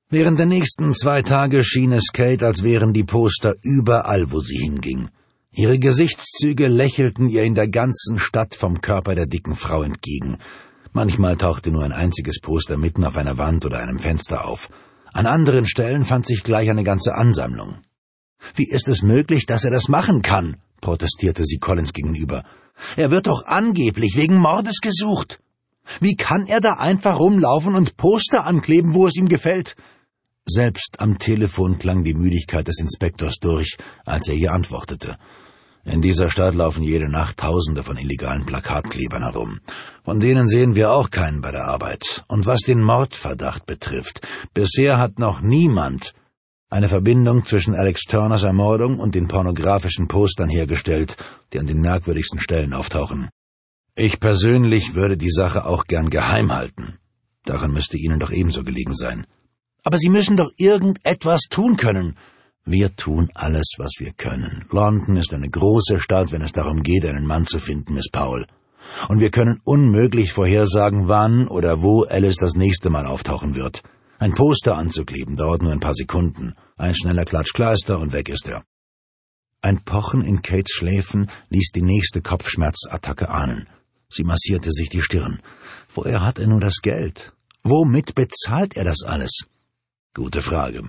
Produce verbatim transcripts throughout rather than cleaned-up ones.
Während der nächsten zwei Tage schien es Kate, als wären die Poster überall, wo sie hinging. Ihre Gesichtszüge lächelten ihr in der ganzen Stadt vom Körper der dicken Frau entgegen. Manchmal tauchte nur ein einziges Poster mitten auf einer Wand oder einem Fenster auf. An anderen Stellen fand sich gleich eine ganze Ansammlung. »Wie ist es möglich, dass er das machen kann?« protestierte sie Collins gegenüber. »Er wird doch angeblich wegen Mordes gesucht. Wie kann er da einfach rumlaufen und Poster ankleben, wo es ihm gefällt?« Selbst am Telefon klang die Müdigkeit des Inspektors durch, als er ihr antwortete. »In dieser Stadt laufen jede Nacht Tausende von illegalen Plakatklebern herum. Von denen sehen wir auch keinen bei der Arbeit. Und was den Mordverdacht betrifft, bisher hat noch niemand eine Verbindung zwischen Alex Turners Ermordung und den pornografischen Postern hergestellt, die an den merkwürdigsten Stellen auftauchen. Ich persönlich würde die Sache auch gern geheim halten. Daran müsste Ihnen doch ebenso gelegen sein.« »Aber Sie müssen doch irgendetwas tun können.« »Wir tun alles, was wir können. London ist eine große Stadt, wenn es darum geht, einen Mann zu finden, Miss Powell. Und wir können unmöglich vorhersagen, wann oder wo Alice das nächste Mal auftauchen wird. Ein Poster anzukleben dauert nur ein paar Sekunden. Ein schneller Klatschkleister und weg ist er.« Ein Pochen in Kates Schläfen ließ die nächste Kopfschmerzattacke ahnen. Sie massierte sich die Stirn. Woher hat er nur das Geld? Womit bezahlt er das alles? Gute Frage.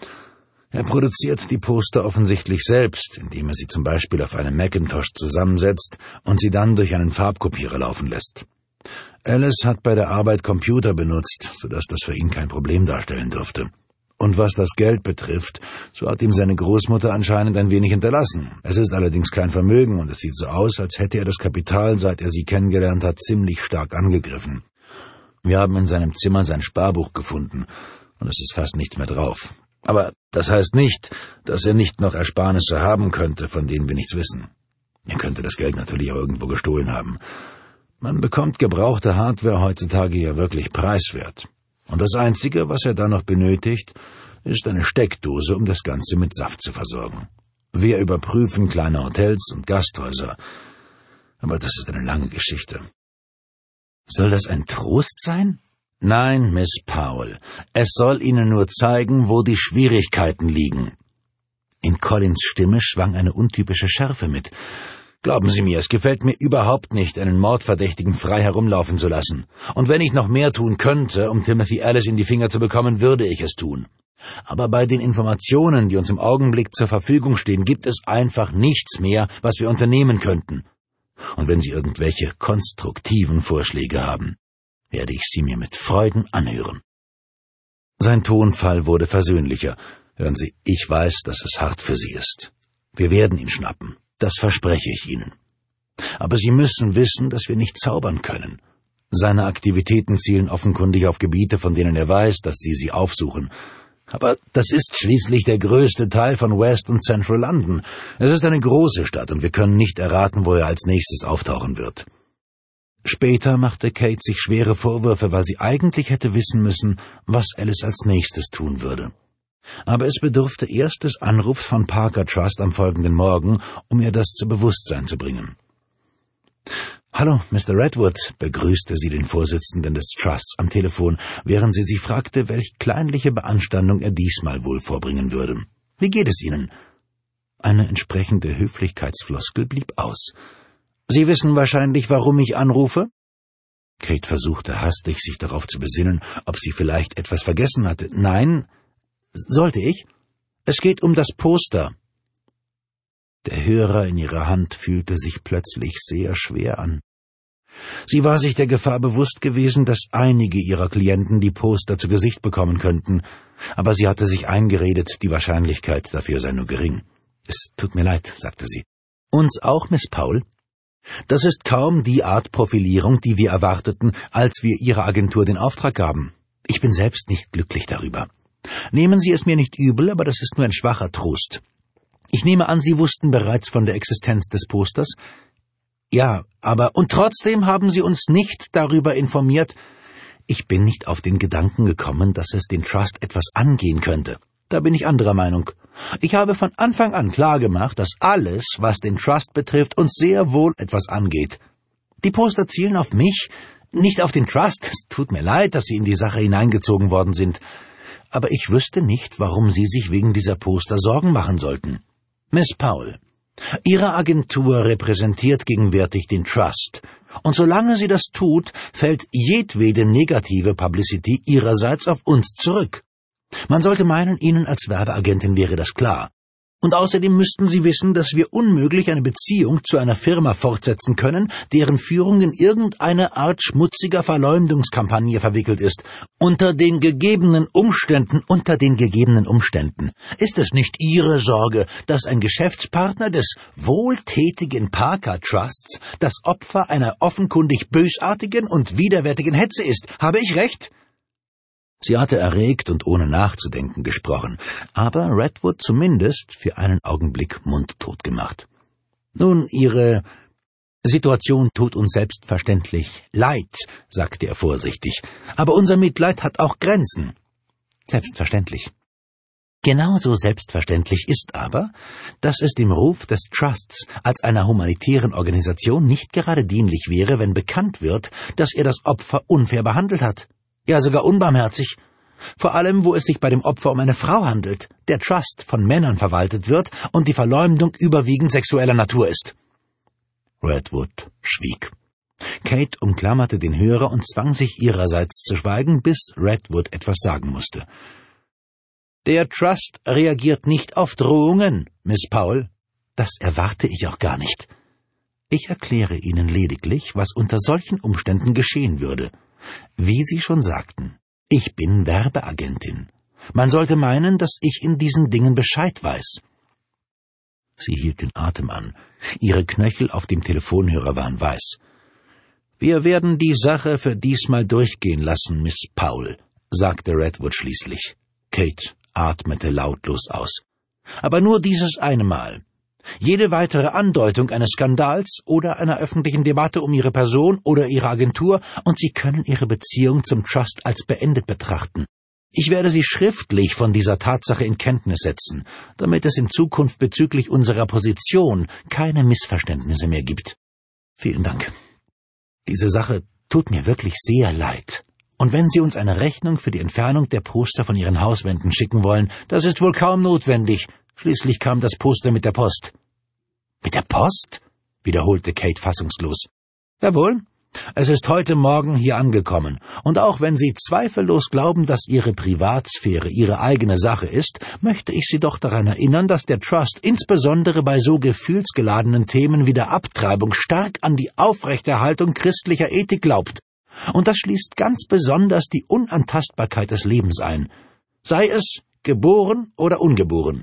Er produziert die Poster offensichtlich selbst, indem er sie zum Beispiel auf einem Macintosh zusammensetzt und sie dann durch einen Farbkopierer laufen lässt. Alice hat bei der Arbeit Computer benutzt, sodass das für ihn kein Problem darstellen dürfte. Und was das Geld betrifft, so hat ihm seine Großmutter anscheinend ein wenig hinterlassen. Es ist allerdings kein Vermögen und es sieht so aus, als hätte er das Kapital, seit er sie kennengelernt hat, ziemlich stark angegriffen. Wir haben in seinem Zimmer sein Sparbuch gefunden und es ist fast nichts mehr drauf. Aber das heißt nicht, dass er nicht noch Ersparnisse haben könnte, von denen wir nichts wissen. Er könnte das Geld natürlich auch irgendwo gestohlen haben. Man bekommt gebrauchte Hardware heutzutage ja wirklich preiswert. Und das Einzige, was er dann noch benötigt, ist eine Steckdose, um das Ganze mit Saft zu versorgen. Wir überprüfen kleine Hotels und Gasthäuser. Aber das ist eine lange Geschichte. Soll das ein Trost sein? Nein, Miss Powell. Es soll Ihnen nur zeigen, wo die Schwierigkeiten liegen. In Collins' Stimme schwang eine untypische Schärfe mit. Glauben Sie mir, es gefällt mir überhaupt nicht, einen Mordverdächtigen frei herumlaufen zu lassen. Und wenn ich noch mehr tun könnte, um Timothy Alice in die Finger zu bekommen, würde ich es tun. Aber bei den Informationen, die uns im Augenblick zur Verfügung stehen, gibt es einfach nichts mehr, was wir unternehmen könnten. Und wenn Sie irgendwelche konstruktiven Vorschläge haben, werde ich sie mir mit Freuden anhören. Sein Tonfall wurde versöhnlicher. Hören Sie, ich weiß, dass es hart für Sie ist. Wir werden ihn schnappen. Das verspreche ich Ihnen. Aber Sie müssen wissen, dass wir nicht zaubern können. Seine Aktivitäten zielen offenkundig auf Gebiete, von denen er weiß, dass Sie sie aufsuchen. Aber das ist schließlich der größte Teil von West und Central London. Es ist eine große Stadt und wir können nicht erraten, wo er als nächstes auftauchen wird. Später machte Kate sich schwere Vorwürfe, weil sie eigentlich hätte wissen müssen, was Alice als nächstes tun würde. Aber es bedurfte erst des Anrufs von Parker Trust am folgenden Morgen, um ihr das zu Bewusstsein zu bringen. »Hallo, Mister Redwood«, begrüßte sie den Vorsitzenden des Trusts am Telefon, während sie sie fragte, welch kleinliche Beanstandung er diesmal wohl vorbringen würde. »Wie geht es Ihnen?« Eine entsprechende Höflichkeitsfloskel blieb aus. »Sie wissen wahrscheinlich, warum ich anrufe?« Kate versuchte hastig, sich darauf zu besinnen, ob sie vielleicht etwas vergessen hatte. »Nein, sollte ich? Es geht um das Poster.« Der Hörer in ihrer Hand fühlte sich plötzlich sehr schwer an. Sie war sich der Gefahr bewusst gewesen, dass einige ihrer Klienten die Poster zu Gesicht bekommen könnten, aber sie hatte sich eingeredet, die Wahrscheinlichkeit dafür sei nur gering. »Es tut mir leid«, sagte sie. »Uns auch, Miss Powell? Das ist kaum die Art Profilierung, die wir erwarteten, als wir Ihrer Agentur den Auftrag gaben. Ich bin selbst nicht glücklich darüber. Nehmen Sie es mir nicht übel, aber das ist nur ein schwacher Trost. Ich nehme an, Sie wussten bereits von der Existenz des Posters? Ja, aber und trotzdem haben Sie uns nicht darüber informiert. Ich bin nicht auf den Gedanken gekommen, dass es den Trust etwas angehen könnte. Da bin ich anderer Meinung. Ich habe von Anfang an klargemacht, dass alles, was den Trust betrifft, uns sehr wohl etwas angeht. Die Poster zielen auf mich, nicht auf den Trust. Es tut mir leid, dass Sie in die Sache hineingezogen worden sind. aber ich wüsste nicht, warum Sie sich wegen dieser Poster Sorgen machen sollten. Miss Powell, Ihre Agentur repräsentiert gegenwärtig den Trust, und solange sie das tut, fällt jedwede negative Publicity Ihrerseits auf uns zurück. Man sollte meinen, Ihnen als Werbeagentin wäre das klar. Und außerdem müssten Sie wissen, dass wir unmöglich eine Beziehung zu einer Firma fortsetzen können, deren Führung in irgendeine Art schmutziger Verleumdungskampagne verwickelt ist. Unter den gegebenen Umständen, unter den gegebenen Umständen ist es nicht Ihre Sorge, dass ein Geschäftspartner des wohltätigen Parker Trusts das Opfer einer offenkundig bösartigen und widerwärtigen Hetze ist. Habe ich recht? Sie hatte erregt und ohne nachzudenken gesprochen, aber Redwood zumindest für einen Augenblick mundtot gemacht. »Nun, Ihre Situation tut uns selbstverständlich leid«, sagte er vorsichtig, »aber unser Mitleid hat auch Grenzen.« »Selbstverständlich.« Genauso selbstverständlich ist aber, dass es dem Ruf des Trusts als einer humanitären Organisation nicht gerade dienlich wäre, wenn bekannt wird, dass er das Opfer unfair behandelt hat. Ja, sogar unbarmherzig. Vor allem, wo es sich bei dem Opfer um eine Frau handelt, der Trust von Männern verwaltet wird und die Verleumdung überwiegend sexueller Natur ist. Redwood schwieg. Kate umklammerte den Hörer und zwang sich ihrerseits zu schweigen, bis Redwood etwas sagen musste. »Der Trust reagiert nicht auf Drohungen, Miss Powell. Das erwarte ich auch gar nicht. Ich erkläre Ihnen lediglich, was unter solchen Umständen geschehen würde. Wie Sie schon sagten, ich bin Werbeagentin. Man sollte meinen, dass ich in diesen Dingen Bescheid weiß.« Sie hielt den Atem an. Ihre Knöchel auf dem Telefonhörer waren weiß. »Wir werden die Sache für diesmal durchgehen lassen, Miss Powell«, sagte Redwood schließlich. Kate atmete lautlos aus. »Aber nur dieses eine Mal. Jede weitere Andeutung eines Skandals oder einer öffentlichen Debatte um Ihre Person oder Ihre Agentur, und Sie können Ihre Beziehung zum Trust als beendet betrachten. Ich werde Sie schriftlich von dieser Tatsache in Kenntnis setzen, damit es in Zukunft bezüglich unserer Position keine Missverständnisse mehr gibt. Vielen Dank. Diese Sache tut mir wirklich sehr leid. Und wenn Sie uns eine Rechnung für die Entfernung der Poster von Ihren Hauswänden schicken wollen, das ist wohl kaum notwendig. Schließlich kam das Poster mit der Post.« »Mit der Post?« wiederholte Kate fassungslos. »Jawohl. Es ist heute Morgen hier angekommen, und auch wenn Sie zweifellos glauben, dass Ihre Privatsphäre Ihre eigene Sache ist, möchte ich Sie doch daran erinnern, dass der Trust insbesondere bei so gefühlsgeladenen Themen wie der Abtreibung stark an die Aufrechterhaltung christlicher Ethik glaubt. Und das schließt ganz besonders die Unantastbarkeit des Lebens ein, sei es geboren oder ungeboren.«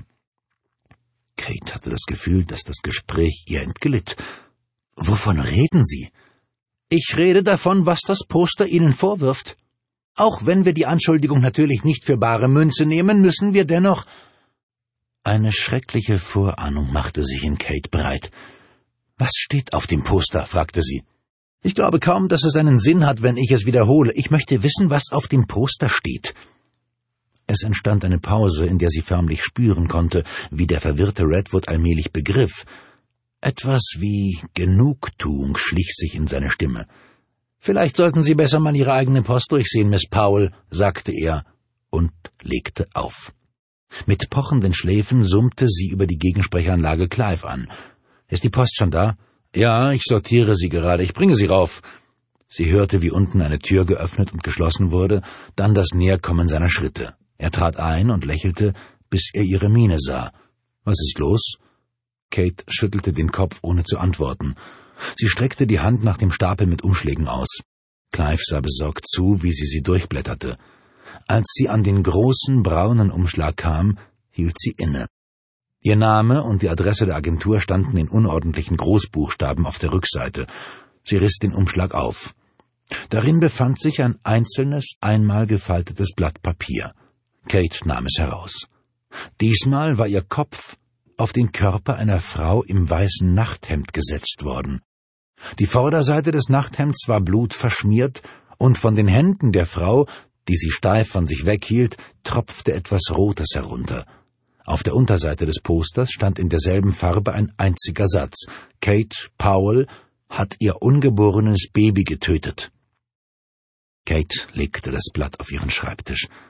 Kate hatte das Gefühl, dass das Gespräch ihr entglitt. »Wovon reden Sie?« »Ich rede davon, was das Poster Ihnen vorwirft. Auch wenn wir die Anschuldigung natürlich nicht für bare Münze nehmen, müssen wir dennoch...« Eine schreckliche Vorahnung machte sich in Kate breit. »Was steht auf dem Poster?« fragte sie. »Ich glaube kaum, dass es einen Sinn hat, wenn ich es wiederhole. Ich möchte wissen, was auf dem Poster steht.« Es entstand eine Pause, in der sie förmlich spüren konnte, wie der verwirrte Redwood allmählich begriff. Etwas wie Genugtuung schlich sich in seine Stimme. »Vielleicht sollten Sie besser mal Ihre eigene Post durchsehen, Miss Powell«, sagte er und legte auf. Mit pochenden Schläfen summte sie über die Gegensprechanlage Clive an. »Ist die Post schon da?« »Ja, ich sortiere sie gerade. Ich bringe sie rauf.« Sie hörte, wie unten eine Tür geöffnet und geschlossen wurde, dann das Näherkommen seiner Schritte. Er trat ein und lächelte, bis er ihre Miene sah. »Was ist los?« Kate schüttelte den Kopf, ohne zu antworten. Sie streckte die Hand nach dem Stapel mit Umschlägen aus. Clive sah besorgt zu, wie sie sie durchblätterte. Als sie an den großen, braunen Umschlag kam, hielt sie inne. Ihr Name und die Adresse der Agentur standen in unordentlichen Großbuchstaben auf der Rückseite. Sie riss den Umschlag auf. Darin befand sich ein einzelnes, einmal gefaltetes Blatt Papier. Kate nahm es heraus. Diesmal war ihr Kopf auf den Körper einer Frau im weißen Nachthemd gesetzt worden. Die Vorderseite des Nachthemds war blutverschmiert, und von den Händen der Frau, die sie steif von sich weghielt, tropfte etwas Rotes herunter. Auf der Unterseite des Posters stand in derselben Farbe ein einziger Satz: »Kate Powell hat ihr ungeborenes Baby getötet.« Kate legte das Blatt auf ihren Schreibtisch.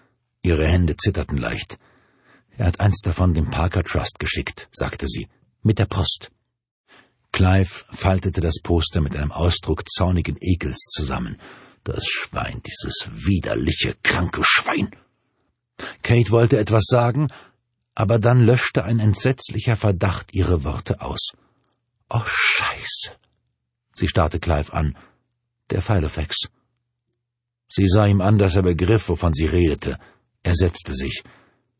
Ihre Hände zitterten leicht. »Er hat eins davon dem Parker Trust geschickt«, sagte sie, »mit der Post.« Clive faltete das Poster mit einem Ausdruck zornigen Ekels zusammen. »Das Schwein, dieses widerliche, kranke Schwein!« Kate wollte etwas sagen, aber dann löschte ein entsetzlicher Verdacht ihre Worte aus. »Oh, Scheiße!« Sie starrte Clive an. »Der Filofax.« Sie sah ihm an, dass er begriff, wovon sie redete. Er setzte sich.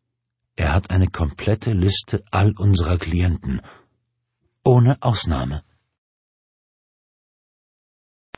»Er hat eine komplette Liste all unserer Klienten. Ohne Ausnahme.«